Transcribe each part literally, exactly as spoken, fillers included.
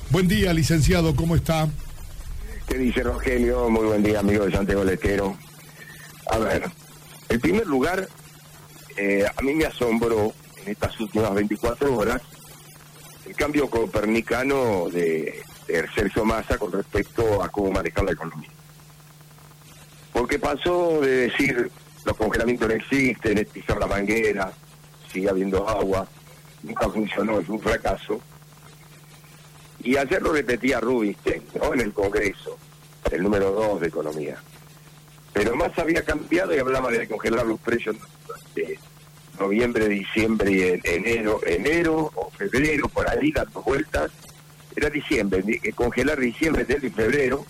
Buen día, licenciado, ¿cómo está? ¿Qué dice Rogelio? Muy buen día, amigo de Santiago del Estero. A ver, en primer lugar, eh, a mí me asombró en estas últimas veinticuatro horas el cambio copernicano de, de Sergio Massa con respecto a cómo manejar la economía. Porque pasó de decir los congelamientos no existen, es pisar la manguera, sigue habiendo agua, nunca funcionó, es un fracaso. Y ayer lo repetía Rubinstein, ¿no?, en el Congreso, el número dos de Economía. Pero Massa había cambiado y hablaba de congelar los precios de noviembre, diciembre y enero, enero o febrero, por ahí dando vueltas. Era diciembre, congelar diciembre, enero y febrero,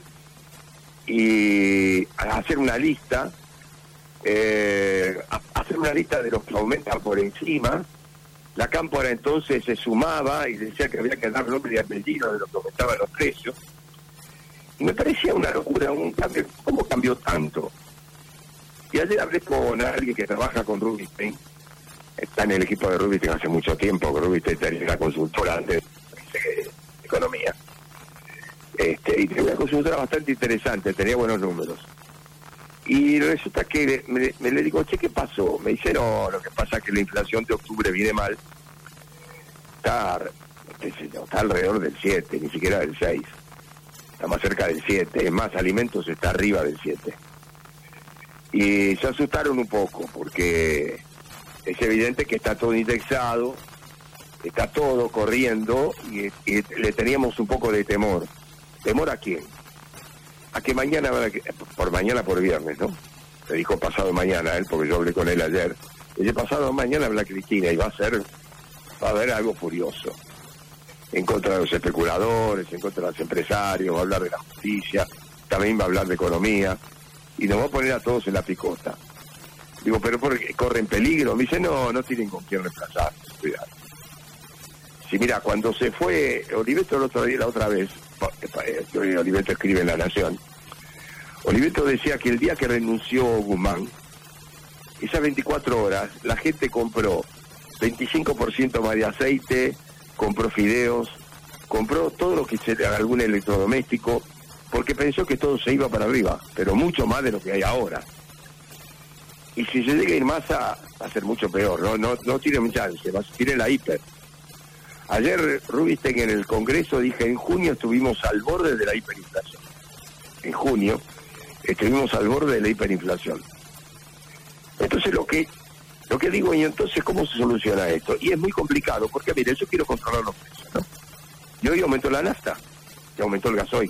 y hacer una lista, eh, hacer una lista de los que aumentan por encima. La Cámpora entonces se sumaba y decía que había que dar nombre y apellido de los que aumentaban los precios. Y me parecía una locura, un cambio. ¿Cómo cambió tanto? Y ayer hablé con alguien que trabaja con Rubinstein, está en el equipo de Rubinstein hace mucho tiempo, que Rubinstein tenía una consultora antes de economía. Este, y tenía una consultora bastante interesante, tenía buenos números. Y resulta que me, me le digo, che, ¿qué pasó? Me dice, no, lo que pasa es que la inflación de octubre viene mal. Está, qué sé yo, está alrededor del siete, ni siquiera del seis. Está más cerca del siete. Es más, alimentos está arriba del siete. Y se asustaron un poco, porque es evidente que está todo indexado, está todo corriendo, y, y le teníamos un poco de temor. ¿Temor a quién? A que mañana, por mañana por viernes, ¿no? Me dijo pasado mañana él, porque yo hablé con él ayer. Dice, pasado mañana habla Cristina y va a ser, va a haber algo furioso. En contra de los especuladores, en contra de los empresarios, va a hablar de la justicia, también va a hablar de economía, y nos va a poner a todos en la picota. Digo, pero porque corren peligro. Me dice, no, no tienen con quién reemplazar, cuidado. Sí, mira, cuando se fue Oliveto el otro día, la otra vez, Oliveto escribe en La Nación, Oliveto decía que el día que renunció Guzmán, esas veinticuatro horas, la gente compró veinticinco por ciento más de aceite, compró fideos, compró todo lo que se, algún electrodoméstico, porque pensó que todo se iba para arriba, pero mucho más de lo que hay ahora. Y si se llega a ir más, a, va a ser mucho peor, no no no tiene chance, va a tiene la hiper. Ayer Rubinstein en el Congreso dije, en junio estuvimos al borde de la hiperinflación. En junio estuvimos al borde de la hiperinflación. Entonces lo que lo que digo, y entonces, ¿cómo se soluciona esto? Y es muy complicado, porque mire, yo quiero controlar los precios, ¿no? Y hoy aumentó la nafta, y aumentó el gasoil,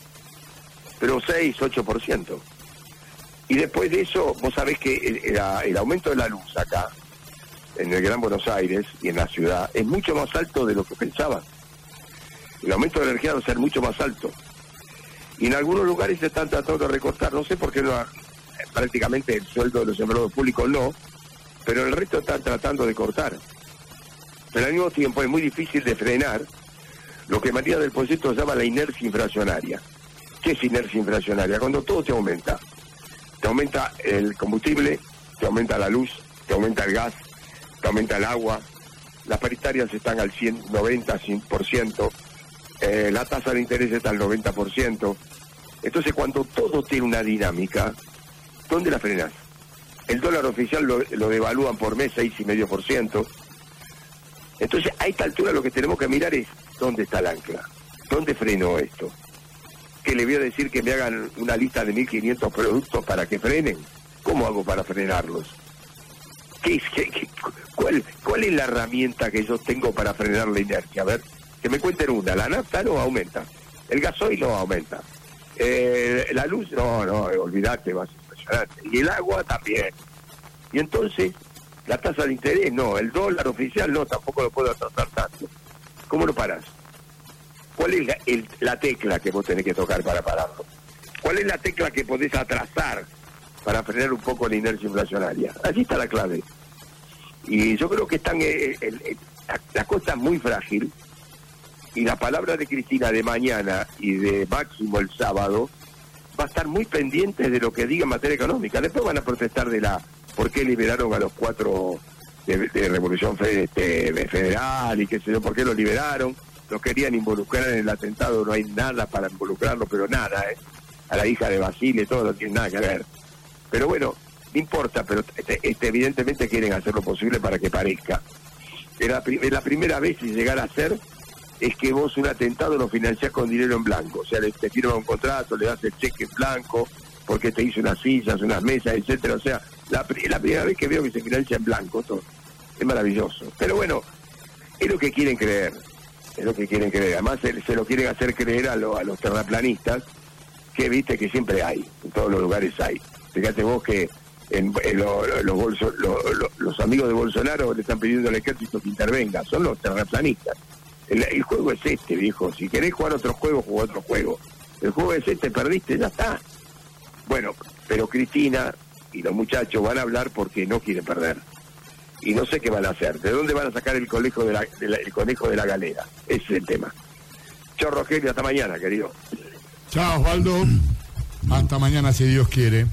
pero seis, ocho por ciento. Y después de eso, vos sabés que el, el, el aumento de la luz acá, en el Gran Buenos Aires y en la ciudad, es mucho más alto de lo que pensaban. El aumento de la energía va a ser mucho más alto. Y en algunos lugares se están tratando de recortar, no sé por qué no, prácticamente el sueldo de los empleados públicos no, pero el resto están tratando de cortar. Pero al mismo tiempo es muy difícil de frenar lo que María del Poyeto llama la inercia inflacionaria. ¿Qué es inercia inflacionaria? Cuando todo te aumenta. Te aumenta el combustible, te aumenta la luz, te aumenta el gas, te aumenta el agua, las paritarias están al ciento noventa por ciento, eh, la tasa de interés está al noventa por ciento. Entonces, cuando todo tiene una dinámica, ¿dónde la frenas? El dólar oficial lo, lo devalúan por mes seis coma cinco por ciento. Entonces, a esta altura lo que tenemos que mirar es dónde está el ancla, dónde freno esto. Que le voy a decir que me hagan una lista de mil quinientos productos para que frenen. ¿Cómo hago para frenarlos? ¿Qué es, qué, qué, cuál, ¿Cuál es la herramienta que yo tengo para frenar la inercia? A ver, que me cuenten una. La nafta no aumenta, el gasoil no aumenta, eh, la luz, no, no, olvídate, va a ser impresionante. Y el agua también. Y entonces, la tasa de interés no, el dólar oficial no, tampoco lo puedo tratar tanto. ¿Cómo lo paras? ¿Cuál es la, el, la tecla que vos tenés que tocar para pararlo? ¿Cuál es la tecla que podés atrasar para frenar un poco la inercia inflacionaria? Allí está la clave. Y yo creo que están eh, el, el, la, la cosa es muy frágil, y la palabra de Cristina de mañana y de Máximo el sábado va a estar muy pendiente de lo que diga en materia económica. Después van a protestar de la por qué liberaron a los cuatro de, de Revolución Federal y qué sé yo, por qué lo liberaron. lo querían involucrar en el atentado, no hay nada para involucrarlo, pero nada, ¿eh? A la hija de Basile, todo no tiene nada que ver. Pero bueno, no importa, pero este, este, evidentemente quieren hacer lo posible para que parezca. Es la, es la primera vez, si llegara a ser, es que vos un atentado lo financiás con dinero en blanco. O sea, le, te firma un contrato, le das el cheque en blanco, porque te hizo unas sillas, unas mesas, etcétera. O sea, la, la primera vez que veo que se financia en blanco todo. Es maravilloso. Pero bueno, es lo que quieren creer. Es lo que quieren creer. Además, se, se lo quieren hacer creer a, lo, a los terraplanistas, que viste que siempre hay, en todos los lugares hay. Fíjate vos que en, en lo, los, bolso, lo, lo, los amigos de Bolsonaro le están pidiendo al ejército que intervenga. Son los terraplanistas. El, el juego es este, viejo. Si querés jugar otro juego, juega otro juego. El juego es este, perdiste, ya está. Bueno, pero Cristina y los muchachos van a hablar porque no quieren perder. Y no sé qué van a hacer. ¿De dónde van a sacar el conejo de la, de la, el conejo de la galera? Ese es el tema. Chao, Rogelio, hasta mañana, querido. Chao, Osvaldo. Hasta mañana, si Dios quiere.